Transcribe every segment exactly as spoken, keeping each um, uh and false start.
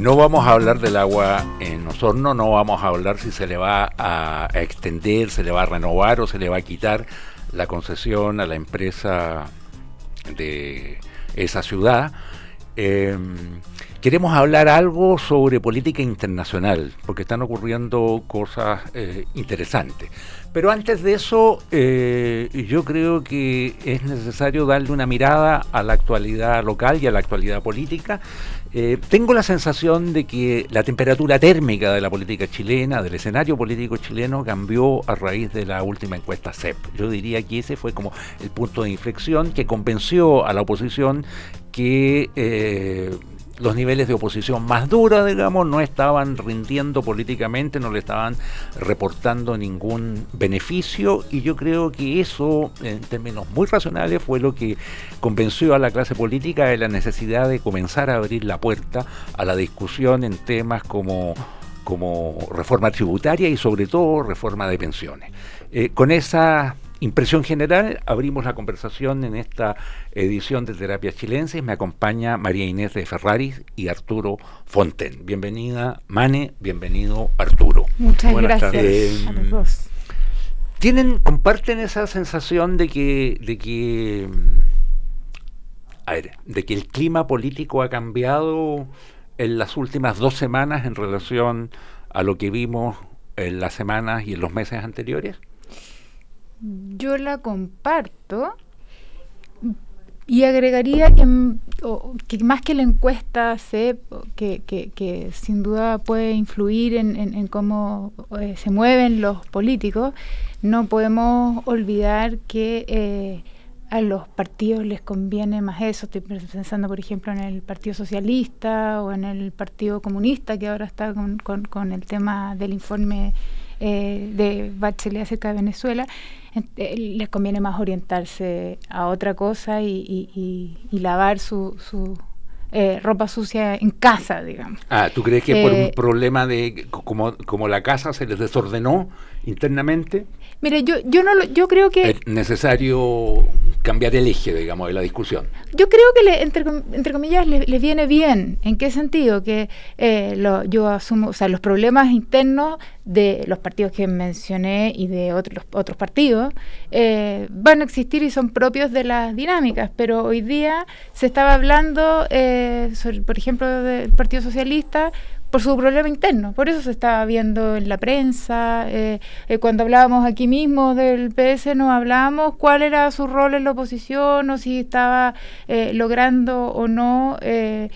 No vamos a hablar del agua en Osorno, no vamos a hablar si se le va a extender, se le va a renovar o se le va a quitar la concesión a la empresa de esa ciudad. Eh, queremos hablar algo sobre política internacional, porque están ocurriendo cosas eh, interesantes. Pero antes de eso, eh, yo creo que es necesario darle una mirada a la actualidad local y a la actualidad política. Eh, tengo la sensación de que la temperatura térmica de la política chilena, del escenario político chileno, cambió a raíz de la última encuesta C E P. Yo diría que ese fue como el punto de inflexión que convenció a la oposición que eh, los niveles de oposición más duros, digamos, no estaban rindiendo políticamente, no le estaban reportando ningún beneficio, y yo creo que eso, en términos muy racionales, fue lo que convenció a la clase política de la necesidad de comenzar a abrir la puerta a la discusión en temas como, como reforma tributaria y sobre todo reforma de pensiones. Eh, con esa impresión general, abrimos la conversación en esta edición de Terapias Chilenses. Me acompaña María Inés de Ferraris y Arturo Fonten. Bienvenida, Mane, bienvenido, Arturo. Muchas Buenas gracias tardes. a los dos. ¿Tienen, comparten esa sensación de que, de que, a ver, de que el clima político ha cambiado en las últimas dos semanas en relación a lo que vimos en las semanas y en los meses anteriores? Yo la comparto y agregaría que, que más que la encuesta C E P, que, que, que sin duda puede influir en, en, en cómo eh, se mueven los políticos, no podemos olvidar que eh, a los partidos les conviene más eso. Estoy pensando, por ejemplo, en el Partido Socialista o en el Partido Comunista, que ahora está con, con, con el tema del informe eh, de Bachelet acerca de Venezuela. Eh, les conviene más orientarse a otra cosa y, y, y, y lavar su, su eh, ropa sucia en casa, digamos. Ah, ¿tú crees que eh, por un problema de como, como la casa se les desordenó internamente? Mire, yo yo no lo, yo creo que es necesario cambiar el eje, digamos, de la discusión. Yo creo que le, entre, entre comillas les le viene bien. ¿En qué sentido? Que eh, lo, yo asumo, o sea, los problemas internos de los partidos que mencioné y de otros otros partidos eh, van a existir y son propios de las dinámicas, pero hoy día se estaba hablando, eh, sobre, por ejemplo, del Partido Socialista, por su problema interno. Por eso se estaba viendo en la prensa. Eh, eh, cuando hablábamos aquí mismo del P S, nos hablábamos cuál era su rol en la oposición o si estaba eh, logrando o no eh,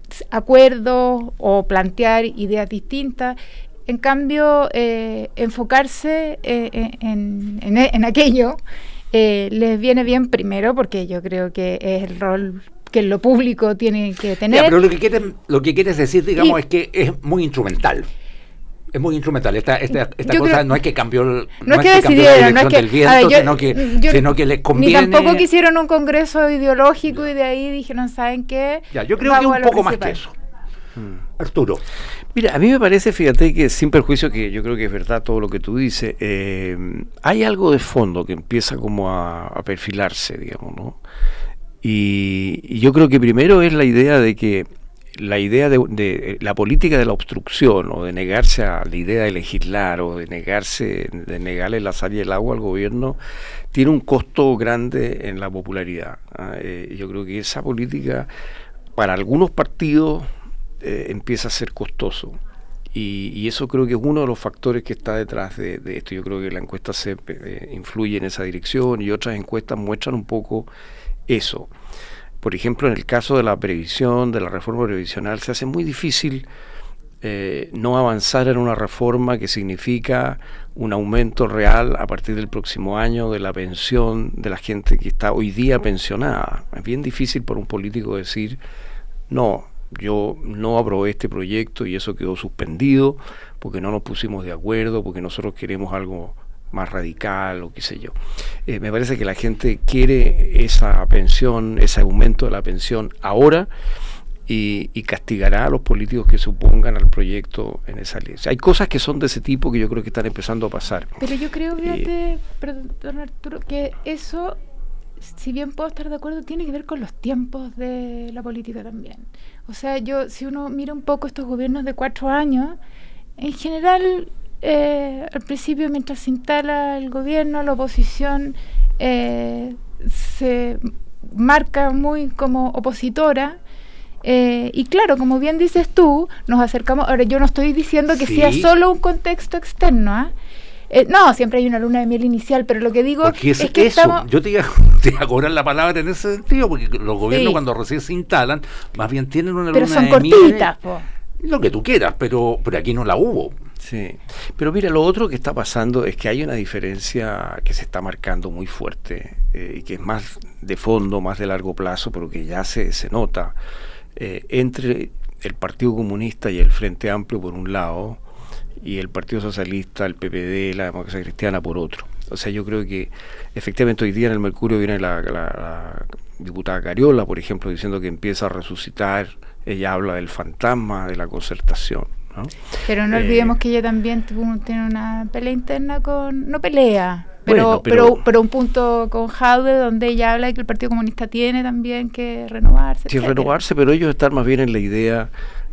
acuerdos o plantear ideas distintas. En cambio, eh, enfocarse eh, en, en, en aquello eh, les viene bien primero, porque yo creo que es el rol que lo público tiene que tener. Ya, pero lo que quieres, lo que quieres decir, digamos, y, es que es muy instrumental. Es muy instrumental. Esta, esta, esta cosa creo, no es que cambió, no no es que, es que cambió la dirección no es que, del viento, ver, yo, sino, que, yo, sino que les conviene. Ni tampoco que hicieron un congreso ideológico y de ahí dijeron, ¿saben qué? Ya, yo creo que un poco más que eso. Hmm. Arturo. Mira, a mí me parece, fíjate, que sin perjuicio, que yo creo que es verdad todo lo que tú dices, eh, hay algo de fondo que empieza como a, a perfilarse, digamos, ¿no? Y, y yo creo que primero es la idea de que la idea de, de la política de la obstrucción, o de negarse a la idea de legislar, o de negarse, de negarle la sal y el agua al gobierno, tiene un costo grande en la popularidad. Eh, yo creo que esa política para algunos partidos eh, empieza a ser costoso. Y, y eso creo que es uno de los factores que está detrás de, de esto. Yo creo que la encuesta C E P eh, influye en esa dirección, y otras encuestas muestran un poco eso. Por ejemplo, en el caso de la previsión, de la reforma previsional, se hace muy difícil eh, no avanzar en una reforma que significa un aumento real a partir del próximo año de la pensión de la gente que está hoy día pensionada. Es bien difícil para un político decir, no, yo no aprobé este proyecto y eso quedó suspendido porque no nos pusimos de acuerdo, porque nosotros queremos algo más radical o qué sé yo. Eh, me parece que la gente quiere esa pensión, ese aumento de la pensión ahora, y, y castigará a los políticos que se opongan al proyecto en esa ley. O sea, hay cosas que son de ese tipo que yo creo que están empezando a pasar. Pero yo creo, fíjate, eh, perdón, Arturo, que eso si bien puedo estar de acuerdo, tiene que ver con los tiempos de la política también. O sea, yo si uno mira un poco estos gobiernos de cuatro años, en general, eh, al principio, mientras se instala el gobierno, la oposición eh, se marca muy como opositora. Eh, y claro, como bien dices tú, nos acercamos. Ahora, yo no estoy diciendo que sí. sea solo un contexto externo, ¿ah? ¿eh? Eh, no, siempre hay una luna de miel inicial, pero lo que digo porque es, es que eso, estamos... yo te iba, te iba a cobrar la palabra en ese sentido, porque los gobiernos sí. cuando recién se instalan, más bien tienen una pero luna son de cortitas, miel, po. Lo que tú quieras, pero, pero aquí no la hubo. Sí, pero mira, lo otro que está pasando es que hay una diferencia que se está marcando muy fuerte, eh, y que es más de fondo, más de largo plazo, pero que ya se, se nota, eh, entre el Partido Comunista y el Frente Amplio por un lado, y el Partido Socialista, el P P D, la Democracia Cristiana por otro. O sea, yo creo que efectivamente hoy día en el Mercurio viene la, la, la diputada Cariola, por ejemplo, diciendo que empieza a resucitar. Ella habla del fantasma de la concertación, ¿no? Pero no eh, olvidemos que ella también tuvo, tiene una pelea interna con... No pelea, pero, bueno, pero, pero, pero un punto con Jaude donde ella habla de que el Partido Comunista tiene también que renovarse. Sí, renovarse, pero ellos están más bien en la idea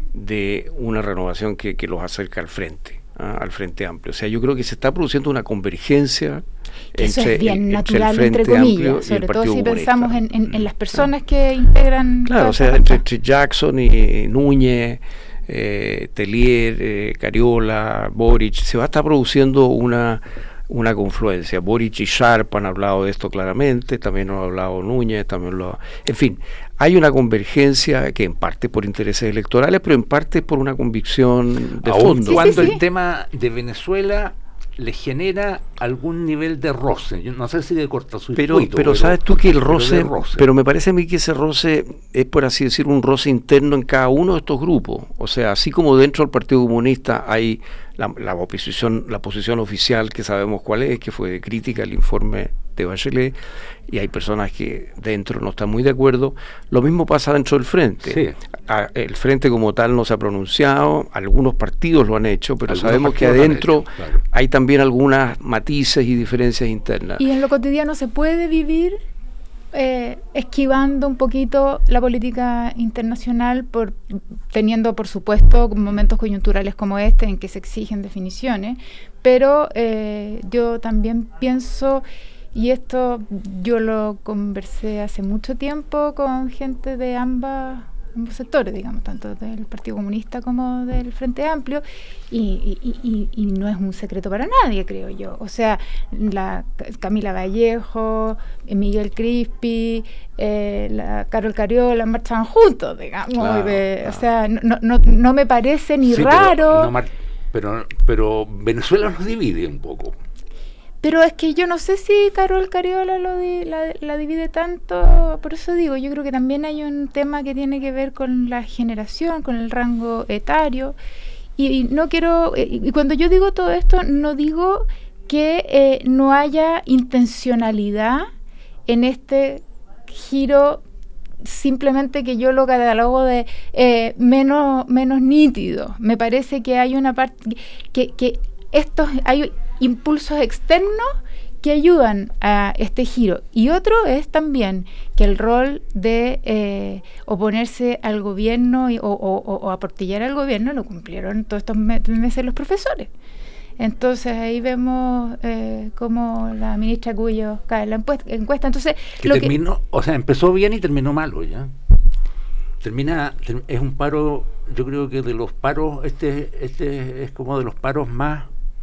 de una renovación que, que los acerca al frente, ¿ah? al Frente Amplio. O sea, yo creo que se está produciendo una convergencia que eso entre, es bien el, natural, entre el Frente entre comillas, Amplio sobre y el todo Partido si Comunista. pensamos en, en, en las personas que integran... Claro, o sea, entre, entre Jackson y Núñez, eh, Tellier, eh, Cariola, Boric, se va a estar produciendo una... una confluencia. Boric y Sharp han hablado de esto claramente, también lo ha hablado Núñez, también lo ha... En fin, hay una convergencia que en parte por intereses electorales, pero en parte por una convicción de Aún fondo. Sí, cuando sí, sí. el tema de Venezuela le genera algún nivel de roce, yo no sé si de cortocircuito, pero, pero sabes tú que el roce pero, roce, pero me parece a mí que ese roce es, por así decir, un roce interno en cada uno de estos grupos. O sea, así como dentro del Partido Comunista hay la, la oposición, la posición oficial que sabemos cuál es, que fue de crítica al informe de Bachelet, y hay personas que dentro no están muy de acuerdo. Lo mismo pasa dentro del Frente. Sí. A, el Frente como tal no se ha pronunciado, algunos partidos lo han hecho, pero Algunos sabemos que adentro hecho, claro. hay también algunas matices y diferencias internas. Y en lo cotidiano se puede vivir eh, esquivando un poquito la política internacional, por teniendo por supuesto momentos coyunturales como este en que se exigen definiciones, pero eh, yo también pienso, y esto yo lo conversé hace mucho tiempo con gente de ambas ambos sectores, digamos, tanto del Partido Comunista como del Frente Amplio, y, y, y, y no es un secreto para nadie, creo yo. O sea, la Camila Vallejo, Miguel Crispi, eh, la Carol Cariola marchaban juntos, digamos. Claro, de, claro. O sea, no, no, no me parece ni sí, raro. Pero, no, pero, pero Venezuela nos divide un poco. Pero es que yo no sé si Carol Cariola lo di, la, la divide tanto, por eso digo, yo creo que también hay un tema que tiene que ver con la generación, con el rango etario, y, y no quiero, y, y cuando yo digo todo esto, no digo que eh, no haya intencionalidad en este giro, simplemente que yo lo catalogo de eh, menos, menos nítido. Me parece que hay una parte, que, que estos, hay impulsos externos que ayudan a este giro, y otro es también que el rol de eh, oponerse al gobierno y, o, o, o aportillar al gobierno lo cumplieron todos estos meses los profesores. Entonces ahí vemos eh, cómo la ministra Cuyo cae en la encuesta. Entonces que lo terminó, que, o sea, empezó bien y terminó malo ya. Termina, ter, es un paro, yo creo que de los paros, este, este es como de los paros más,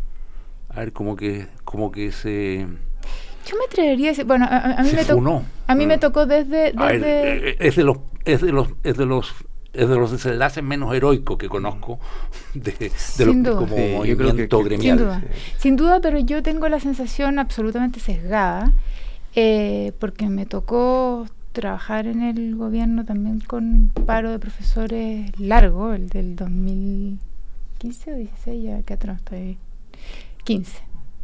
a ver, como que, como que se... Yo me atrevería a decir, bueno, a, a mí, me, to a mí me tocó desde... desde ver, es de los, es de los, es de los, es de los desenlaces menos heroicos que conozco de, de sin lo, duda. como Sí, movimiento que, gremial. Sin duda. Sí. Sin duda, pero yo tengo la sensación absolutamente sesgada, eh, porque me tocó trabajar en el gobierno también con paro de profesores largo, el del dos mil quince o dieciséis, ya que atrás estoy... quince.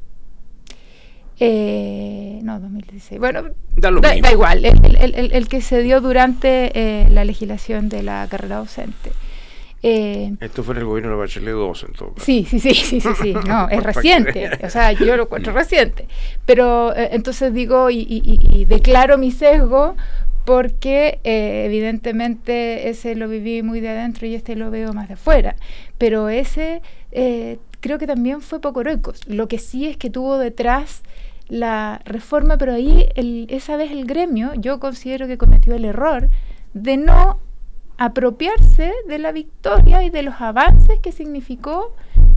Eh, no, dos mil dieciséis. Bueno, da, da, da igual, el, el, el, el que se dio durante eh, la legislación de la carrera docente. Eh, Esto fue en el gobierno de Bachelet dos, en todo caso. Sí, sí, sí, sí, sí, sí, no, es reciente, o sea, yo lo encuentro reciente, pero eh, entonces digo y, y, y declaro mi sesgo porque eh, evidentemente ese lo viví muy de adentro y este lo veo más de afuera, pero ese eh, creo que también fue poco heroico. Lo que sí es que tuvo detrás la reforma, pero ahí el, esa vez el gremio, yo considero que cometió el error de no apropiarse de la victoria y de los avances que significó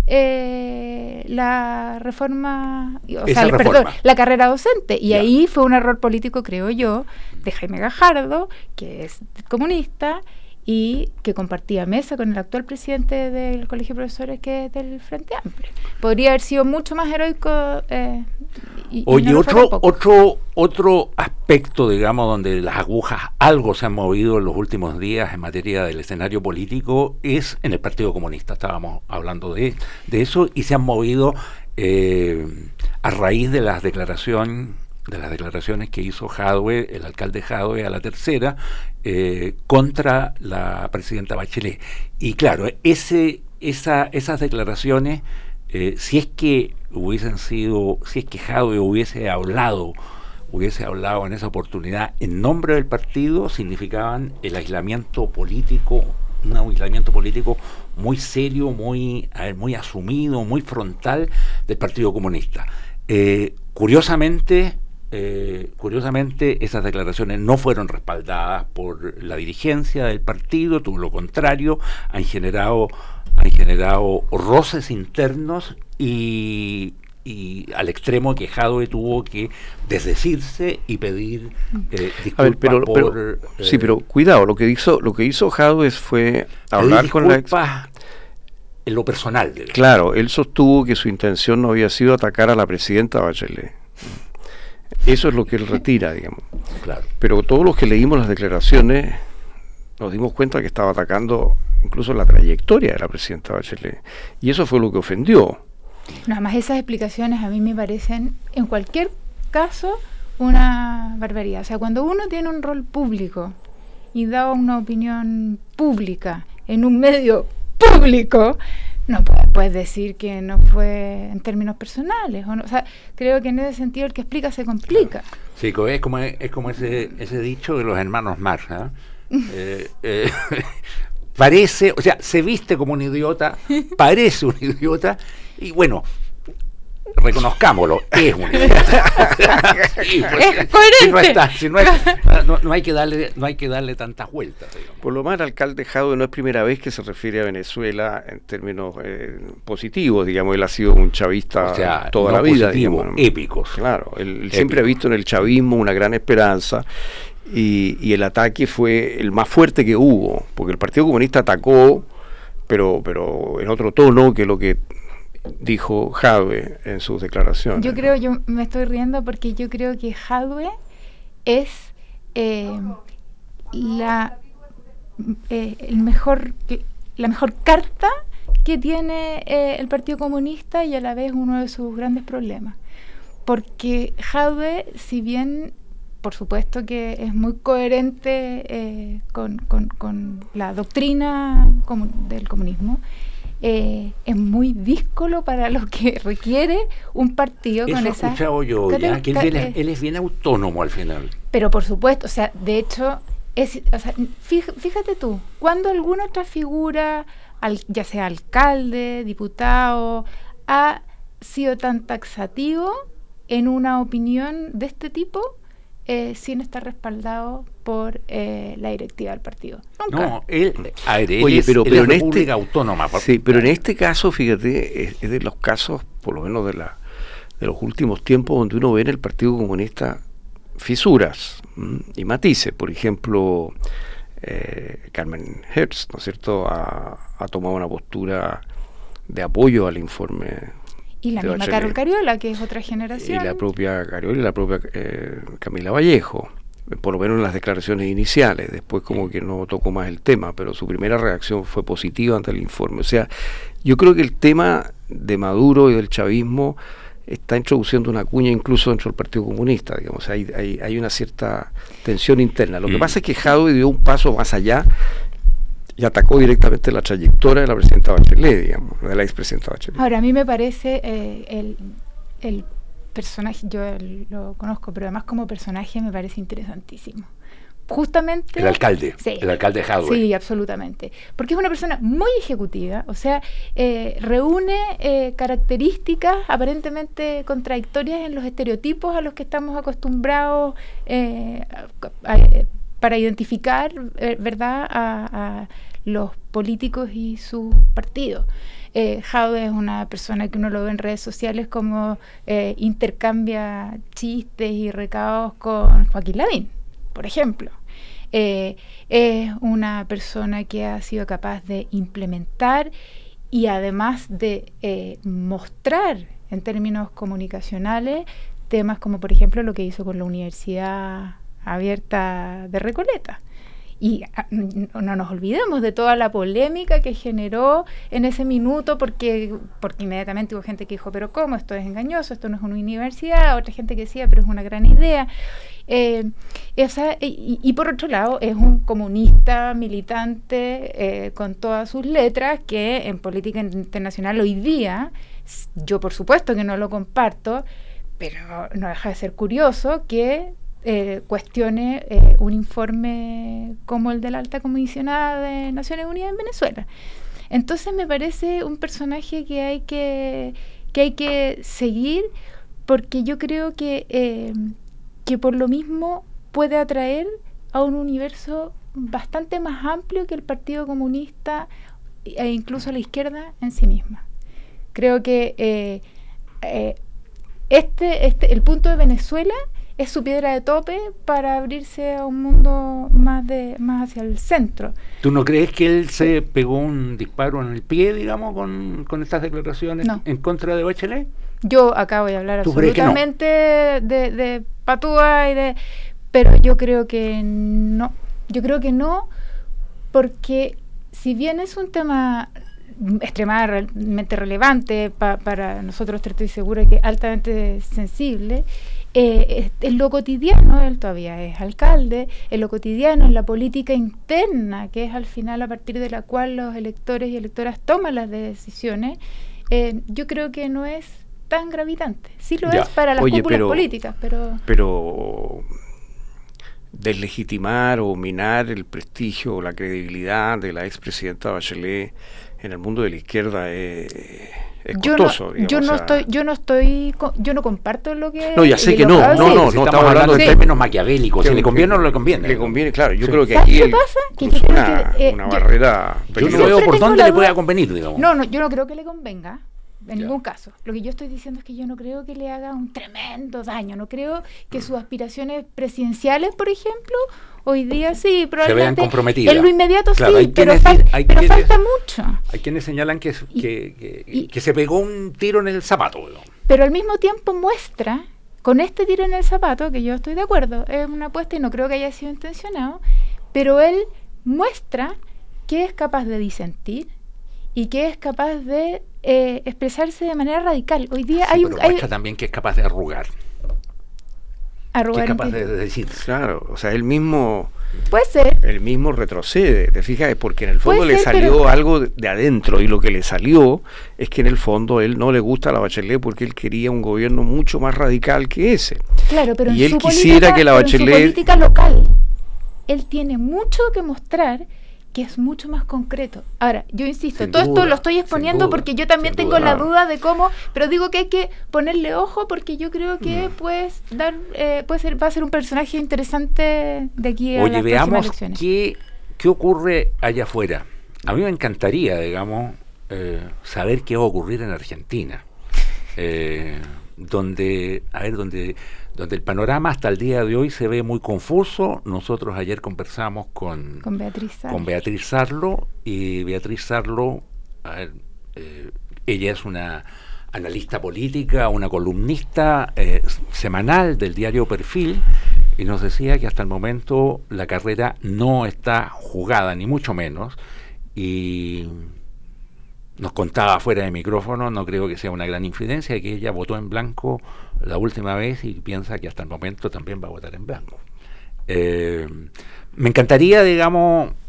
eh, la reforma, o Esa sea, reforma. perdón, la carrera docente. Y Ya. ahí fue un error político, creo yo, de Jaime Gajardo, que es comunista y que compartía mesa con el actual presidente del Colegio de Profesores, que es del Frente Amplio. Podría haber sido mucho más heroico. Eh, y, Oye, y no lo fue otro, tampoco. otro, otro aspecto, digamos, donde las agujas algo se han movido en los últimos días en materia del escenario político es en el Partido Comunista. Estábamos hablando de, de eso y se han movido eh, a raíz de las declaraciones de las declaraciones que hizo Jadwe, el alcalde Jadwe, a la tercera, eh, contra la presidenta Bachelet. Y claro, ese, esa, esas declaraciones, eh, si es que hubiesen sido, si es que Jadwe hubiese hablado, hubiese hablado en esa oportunidad en nombre del partido, significaban el aislamiento político, un aislamiento político muy serio, muy, a ver, muy asumido, muy frontal del Partido Comunista. Eh, curiosamente, Eh, curiosamente, esas declaraciones no fueron respaldadas por la dirigencia del partido, todo lo contrario, han generado, han generado roces internos y, y al extremo que Jadwe tuvo que desdecirse y pedir eh, disculpas. A ver, pero, por, pero eh, sí, pero cuidado, lo que hizo, lo que hizo Jadwe fue hablar con la ex... en lo personal. De Claro, él sostuvo que su intención no había sido atacar a la presidenta Bachelet. Eso es lo que él retira, digamos. Claro. Pero todos los que leímos las declaraciones nos dimos cuenta que estaba atacando incluso la trayectoria de la presidenta Bachelet. Y eso fue lo que ofendió. Nada más esas explicaciones a mí me parecen, en cualquier caso, una barbaridad. O sea, cuando uno tiene un rol público y da una opinión pública en un medio público, no puedes, puedes decir que no fue en términos personales. O, no, o sea, creo que en ese sentido el que explica se complica. Sí, es como, es como ese, ese dicho de los hermanos Marx, ¿eh? eh, eh, parece, o sea, se viste como un idiota, parece un idiota, y bueno, reconozcámoslo, es un idiota. Sí, es coherente. Si no, está, si no, es, no, no hay que darle, no hay que darle tantas vueltas, digamos. Por lo más, el alcalde Jadwe no es primera vez que se refiere a Venezuela en términos eh, positivos, digamos, él ha sido un chavista O sea, toda no la vida, positivo, digamos. épicos. Claro, él, él Épico. siempre ha visto en el chavismo una gran esperanza. Y, y el ataque fue el más fuerte que hubo, porque el Partido Comunista atacó, pero, pero en otro tono que lo que dijo Jadwe en sus declaraciones. Yo creo, yo me estoy riendo porque yo creo que Jadwe es eh, la eh, el mejor la mejor carta que tiene eh, el Partido Comunista y a la vez uno de sus grandes problemas, porque Jadwe, si bien por supuesto que es muy coherente eh, con, con, con la doctrina comun- del comunismo, eh, es muy díscolo para lo que requiere un partido Eso con he esa... escuchado yo, cate- ya, que él, ca- viene- eh, él es bien autónomo al final. pero por supuesto, o sea, de hecho, es, o sea, fíj- fíjate tú, cuando alguna otra figura, al, ya sea alcalde, diputado, ha sido tan taxativo en una opinión de este tipo, eh, sin estar respaldado por eh, la directiva del partido. Nunca. No, él, a ver, él Oye, es, pero, él pero es en este república autónoma. por- sí, pero en este caso, fíjate, es, es de los casos, por lo menos de la de los últimos tiempos, donde uno ve en el Partido Comunista fisuras ¿m? y matices. Por ejemplo, eh, Carmen Hertz, ¿no es cierto?, ha, ha tomado una postura de apoyo al informe. Y la de misma Bachelet. Carol Cariola, que es otra generación. Y la propia Cariola y la propia eh, Camila Vallejo, por lo menos en las declaraciones iniciales. Después como que no tocó más el tema, pero su primera reacción fue positiva ante el informe. O sea, yo creo que el tema de Maduro y del chavismo está introduciendo una cuña incluso dentro del Partido Comunista, digamos. O sea, hay, hay, hay una cierta tensión interna. Lo que Mm. pasa es que Jadwe dio un paso más allá y atacó directamente la trayectoria de la presidenta Bachelet, digamos, de la expresidenta Bachelet. Ahora, a mí me parece eh, el, el personaje, yo lo conozco, pero además como personaje me parece interesantísimo. Justamente el alcalde, sí, el alcalde Jadwe. Sí, absolutamente, porque es una persona muy ejecutiva, o sea, eh, reúne eh, características aparentemente contradictorias en los estereotipos a los que estamos acostumbrados eh, a, a, para identificar, eh, ¿verdad?, a, a los políticos y sus partidos. Eh, Jadwe es una persona que uno lo ve en redes sociales como eh, intercambia chistes y recados con Joaquín Lavín, por ejemplo. Eh, es una persona que ha sido capaz de implementar y además de eh, mostrar en términos comunicacionales temas como por ejemplo lo que hizo con la Universidad Abierta de Recoleta. Y a, no nos olvidemos de toda la polémica que generó en ese minuto, porque, porque inmediatamente hubo gente que dijo, pero ¿cómo? Esto es engañoso, esto no es una universidad, otra gente que decía, pero es una gran idea. Eh, esa, y, y por otro lado, es un comunista militante eh, con todas sus letras, que en política internacional hoy día, yo por supuesto que no lo comparto, pero no deja de ser curioso que Eh, cuestione eh, un informe como el de la alta comisionada de Naciones Unidas en Venezuela. Entonces me parece un personaje que hay que, que, hay que seguir, porque yo creo que, eh, que por lo mismo puede atraer a un universo bastante más amplio que el Partido Comunista e incluso a la izquierda en sí misma. Creo que eh, eh, este, este, el punto de Venezuela es su piedra de tope para abrirse a un mundo más de más hacia el centro. ¿Tú no crees que él se pegó un disparo en el pie, digamos, con, con estas declaraciones no. en contra de Bachelet? Yo acá voy a hablar absolutamente no? de, de patúa y de... Pero yo creo que no. Yo creo que no, porque si bien es un tema extremadamente relevante pa, para nosotros, estoy segura que altamente sensible, Eh, en lo cotidiano, él todavía es alcalde, en lo cotidiano, en la política interna, que es al final a partir de la cual los electores y electoras toman las decisiones, eh, yo creo que no es tan gravitante. Sí lo ya. es para las Oye, cúpulas pero, políticas, pero... Pero deslegitimar o minar el prestigio o la credibilidad de la expresidenta Bachelet en el mundo de la izquierda es... Es costoso, yo no, digamos, yo no o sea, estoy, yo no estoy, yo no comparto lo que. No, ya sé que no, no, no, no, estamos, estamos hablando de términos maquiavélicos. Si le conviene o no le conviene. Le conviene, claro. Yo sí. creo que aquí él pasa? Que cruzó yo una, que, eh, una yo, barrera. Yo no veo por dónde le pueda convenir, digamos. No, no, yo no creo que le convenga. En ya. ningún caso. Lo que yo estoy diciendo es que yo no creo que le haga un tremendo daño. No creo que sus aspiraciones presidenciales, por ejemplo, hoy día sí, probablemente se vean comprometidas. En lo inmediato claro, sí, pero, fal hay pero quienes, falta mucho. Hay quienes señalan que, y, que, que, y, que se pegó un tiro en el zapato. ¿no? Pero al mismo tiempo muestra, con este tiro en el zapato, que yo estoy de acuerdo, es una apuesta y no creo que haya sido intencionado, pero él muestra que es capaz de disentir y que es capaz de eh, expresarse de manera radical. Hoy día sí, hay pero un... muestra hay, también que es capaz de arrugar. Arrugar que es capaz de, de decir. Claro, o sea, él mismo... Puede ser. Él mismo retrocede, ¿te fijas? Es porque en el fondo Puede le ser, salió pero... algo de, de adentro, y lo que le salió es que en el fondo él no le gusta a la Bachelet porque él quería un gobierno mucho más radical que ese. Claro, pero y en él su quisiera política, que la Bachelet... en su política local, él tiene mucho que mostrar que es mucho más concreto. Ahora, yo insisto, sin todo duda, esto lo estoy exponiendo duda, porque yo también tengo duda, la no. duda de cómo, pero digo que hay que ponerle ojo porque yo creo que mm. pues, dar, eh, puede ser, va a ser un personaje interesante de aquí a Oye, las veamos próximas elecciones. Qué, qué ocurre allá afuera. A mí me encantaría, digamos, eh, saber qué va a ocurrir en Argentina. Eh, donde, a ver, donde... donde el panorama hasta el día de hoy se ve muy confuso. Nosotros ayer conversamos con, con Beatriz Sarlo, con Beatriz Sarlo y Beatriz Sarlo, a ver, eh, ella es una analista política, una columnista eh, semanal del diario Perfil, y nos decía que hasta el momento la carrera no está jugada, ni mucho menos, y nos contaba fuera de micrófono, no creo que sea una gran infidencia, que ella votó en blanco la última vez y piensa que hasta el momento también va a votar en blanco. Eh, me encantaría, digamos,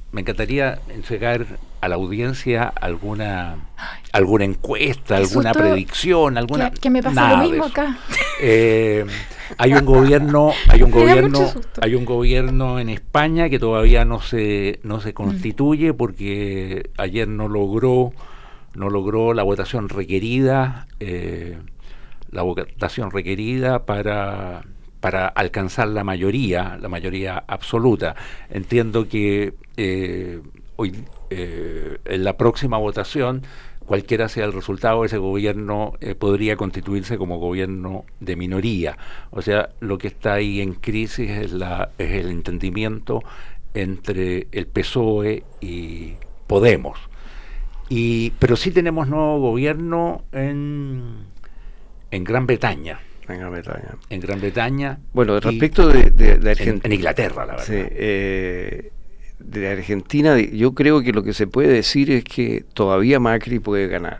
me encantaría entregar a la audiencia alguna alguna encuesta, alguna susto, predicción, alguna que, que me pasa nada lo mismo de eso. acá. Eh, hay un gobierno, hay un Me da gobierno, mucho susto. hay un gobierno en España que todavía no se no se constituye porque ayer no logró no logró la votación requerida, eh, la votación requerida para para alcanzar la mayoría, la mayoría absoluta. Entiendo que eh, hoy eh, en la próxima votación, cualquiera sea el resultado, ese gobierno eh, podría constituirse como gobierno de minoría. O sea, lo que está ahí en crisis es, la, es el entendimiento entre el P S O E y Podemos. Y, pero sí tenemos nuevo gobierno en, en Gran Bretaña. En Gran Bretaña. En Gran Bretaña. Bueno, respecto de, de, de Argentina. En, en Inglaterra, la verdad. Sí, eh, de Argentina, yo creo que lo que se puede decir es que todavía Macri puede ganar.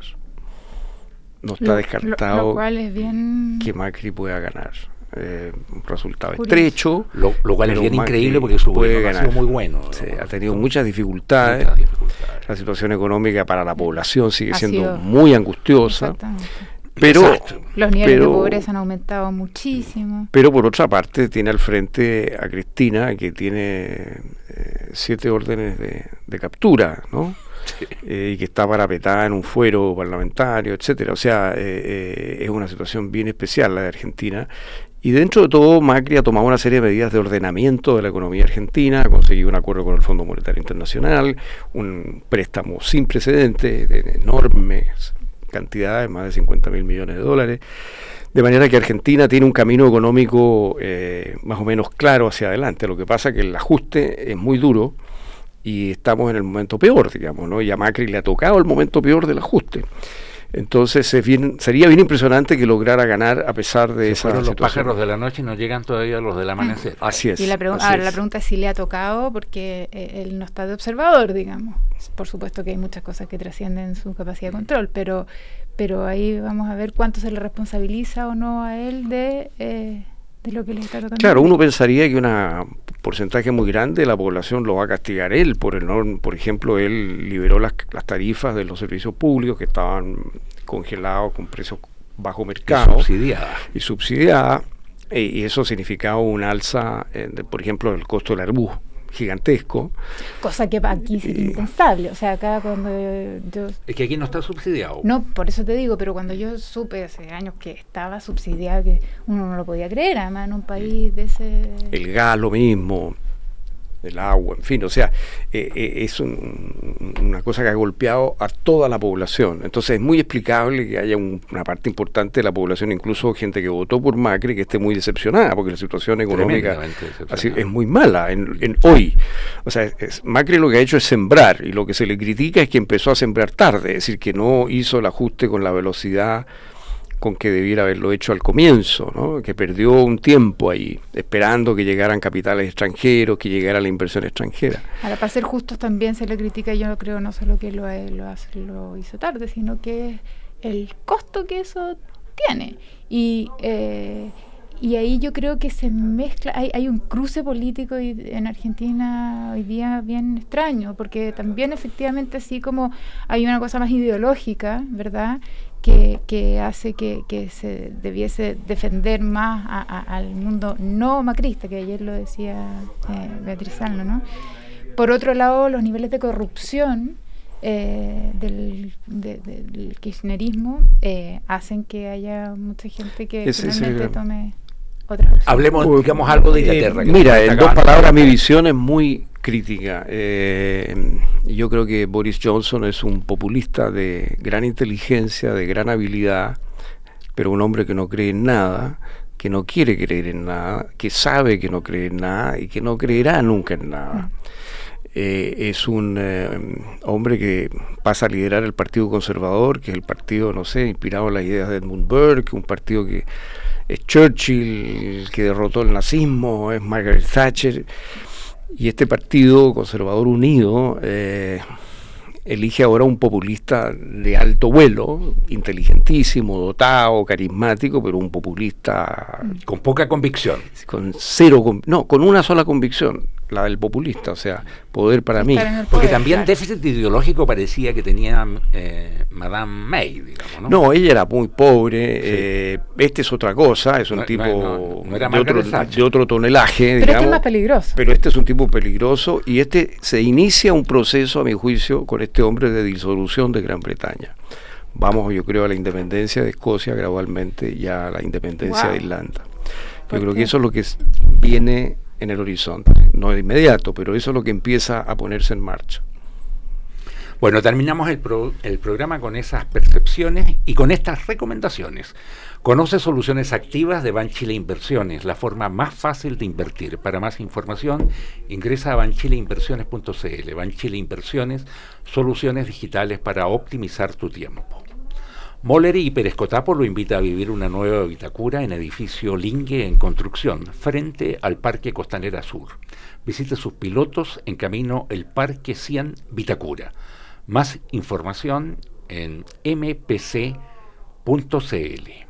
No está Lo- descartado lo, lo cual es bien que Macri pueda ganar. Eh, un resultado curioso. estrecho. Lo, lo cual es pero bien Macri increíble porque su puede gobierno ha ganar. sido muy bueno. Sí, ¿no? ha tenido Son muchas dificultades. muchas dificultades. La situación económica para la población sigue Ha siendo sido- muy angustiosa. Exactamente. Pero, Exacto. Los niveles pero- de pobreza han aumentado muchísimo. pero por otra parte tiene al frente a Cristina, que tiene eh, siete órdenes de, de captura, ¿no? Eh, y que está parapetada en un fuero parlamentario, etcétera. O sea, eh, eh, es una situación bien especial la de Argentina. Y dentro de todo, Macri ha tomado una serie de medidas de ordenamiento de la economía argentina, ha conseguido un acuerdo con el Fondo Monetario Internacional, un préstamo sin precedentes de enormes cantidades, más de cincuenta mil millones de dólares, de manera que Argentina tiene un camino económico eh, más o menos claro hacia adelante. Lo que pasa es que el ajuste es muy duro y estamos en el momento peor, digamos, ¿no? Y a Macri le ha tocado el momento peor del ajuste. Entonces es bien, sería bien impresionante que lograra ganar a pesar de Se esa fueron los situación. pájaros de la noche y no llegan todavía los del amanecer. Así es. Y la, pregu- así ahora, es. la pregunta es si le ha tocado, porque eh, él no está de observador, digamos. Por supuesto que hay muchas cosas que trascienden su capacidad de control, pero, pero ahí vamos a ver cuánto se le responsabiliza o no a él de, eh, de lo que le está tocando. Claro, uno pensaría que un porcentaje muy grande de la población lo va a castigar él, por el norm- por ejemplo, él liberó las, las tarifas de los servicios públicos que estaban congelados con precios bajo mercado Subsidiada. y subsidiada, e- y eso significaba un alza, eh, de, por ejemplo, del costo del arbuz gigantesco. Cosa que aquí es Y- impensable. O sea, acá cuando yo... Es que aquí no está subsidiado. No, por eso te digo, pero cuando yo supe hace años que estaba subsidiado, que uno no lo podía creer, además en un país de ese... El gas lo mismo, el agua, en fin, o sea, eh, eh, es un- una cosa que ha golpeado a toda la población. Entonces es muy explicable que haya un- una parte importante de la población, incluso gente que votó por Macri, que esté muy decepcionada, porque la situación económica Tremendamente decepcionada. así, es muy mala en, en hoy. O sea, es- Macri lo que ha hecho es sembrar, y lo que se le critica es que empezó a sembrar tarde, es decir, que no hizo el ajuste con la velocidad con que debiera haberlo hecho al comienzo, ¿no? Que perdió un tiempo ahí, esperando que llegaran capitales extranjeros, que llegara la inversión extranjera. Ahora, para ser justos, también se le critica, yo no creo, no solo que lo, eh, lo, hace- lo hizo tarde, sino que el costo que eso tiene. Y, eh, y ahí yo creo que se mezcla, hay, hay un cruce político hoy- en Argentina hoy día bien extraño, porque también efectivamente así como hay una cosa más ideológica, ¿verdad?, que, que hace que, que se debiese defender más a- a- al mundo no macrista, que ayer lo decía eh, Beatriz Salno, ¿no? Por otro lado, los niveles de corrupción eh, del, de- de- del kirchnerismo eh, hacen que haya mucha gente que Ese es finalmente el- tome otras opciones. Hablemos, digamos, algo de Inglaterra. Eh, que mira, está en dos acabando. palabras, mi visión es muy crítica. Eh, yo creo que Boris Johnson es un populista de gran inteligencia, de gran habilidad, pero un hombre que no cree en nada, que no quiere creer en nada, que sabe que no cree en nada y que no creerá nunca en nada. Eh, es un eh, hombre que pasa a liderar el Partido Conservador, que es el partido, no sé, inspirado en las ideas de Edmund Burke, un partido que es Churchill, que derrotó el nazismo, es Margaret Thatcher, y este Partido Conservador Unido eh, elige ahora un populista de alto vuelo, inteligentísimo, dotado, carismático, pero un populista Con poca convicción. con cero, con- no, con una sola convicción, la del populista, o sea, poder para mí. Porque también claro. déficit ideológico parecía que tenía eh, Madame May, digamos, ¿no? No, ella era muy pobre, sí. eh, este es otra cosa, es un no, tipo no, no era de, otro, de otro tonelaje, pero digamos. este es más peligroso. Pero este es un tipo peligroso y este se inicia un proceso, a mi juicio, con este hombre de disolución de Gran Bretaña. Vamos, yo creo, a la independencia de Escocia gradualmente, ya a la independencia wow. de Irlanda. Yo creo qué? que eso es lo que es, viene en el horizonte, no de inmediato, pero eso es lo que empieza a ponerse en marcha. Bueno, terminamos el, pro, el programa con esas percepciones y con estas recomendaciones. Conoce soluciones activas de Banchile Inversiones, la forma más fácil de invertir. Para más información, ingresa a banchile inversiones punto c l. Banchile Inversiones, soluciones digitales para optimizar tu tiempo. Moller y Pérez Cotapo lo invita a vivir una nueva Vitacura en edificio Lingue en construcción, frente al Parque Costanera Sur. Visite sus pilotos en camino el Parque cien Vitacura. Más información en m p c punto c l.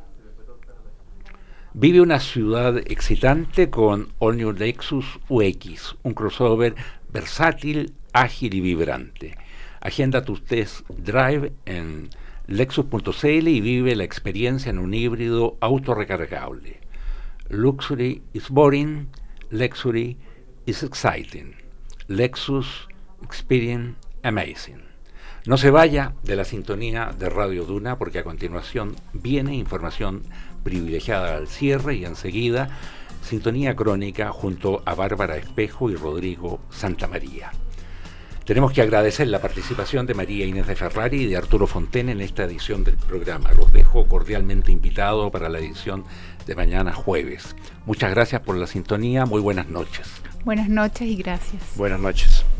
Vive una ciudad excitante con All New Lexus U X, un crossover versátil, ágil y vibrante. Agenda tu test drive en lexus punto c l y vive la experiencia en un híbrido autorrecargable. Luxury is boring, Luxury is exciting. Lexus Experience Amazing. No se vaya de la sintonía de Radio Duna porque a continuación viene información privilegiada al cierre y enseguida sintonía crónica junto a Bárbara Espejo y Rodrigo Santamaría. Tenemos que agradecer la participación de María Inés de Ferrari y de Arturo Fonten en esta edición del programa. Los dejo cordialmente invitados para la edición de mañana jueves. Muchas gracias por la sintonía, muy buenas noches. Buenas noches y gracias. Buenas noches.